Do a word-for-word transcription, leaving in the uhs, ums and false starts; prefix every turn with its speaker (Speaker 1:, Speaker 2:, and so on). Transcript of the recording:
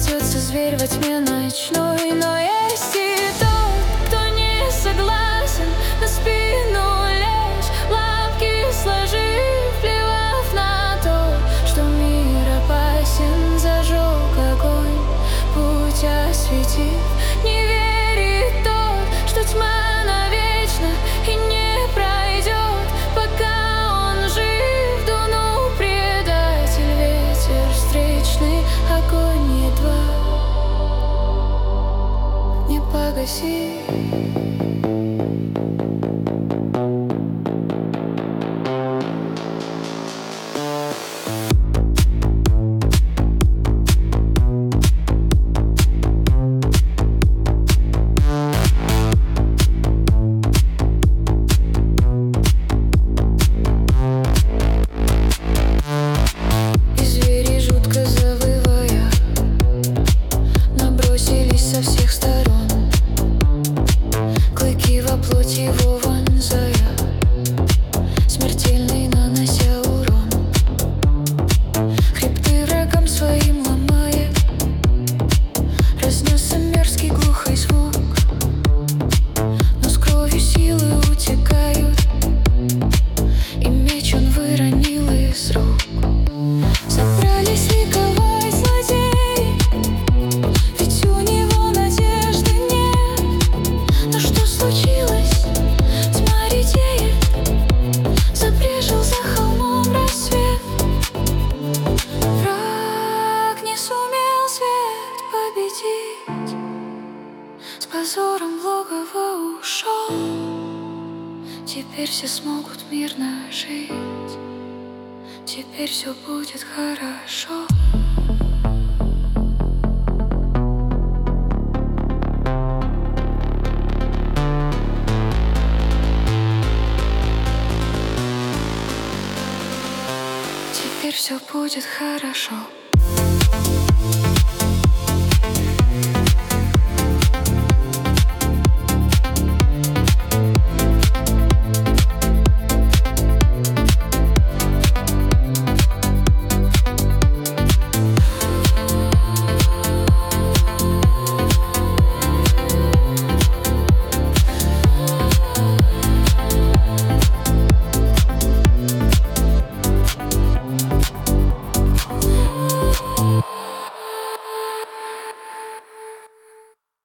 Speaker 1: крадется зверь во тьме ночной. Но есть и тот, кто не согласен на спину лечь, лапки сложив, плевав на то, что мир опасен. Зажег огонь, путь осветив. Не верит тот, что тьма навечно и не пройдет, пока он жив. Дунул предатель, ветер встречный, огонь едва не погасить. Со всех сторон клыки во плоть его вонзая, смертельный нанося урон. Хребты врагам своим ломая, разнесся мерзкий глухой звук. Но с кровью силы утекают, и меч он выронил из рук. Собрались ликовать злодеи, ведь у него надежды нет. Но что случилось? Тьма редеет, забрежил за холмом рассвет. Враг не сумел свет победить, с позором в логово ушел. Теперь все смогут мирно жить, теперь все будет хорошо. Теперь все будет хорошо.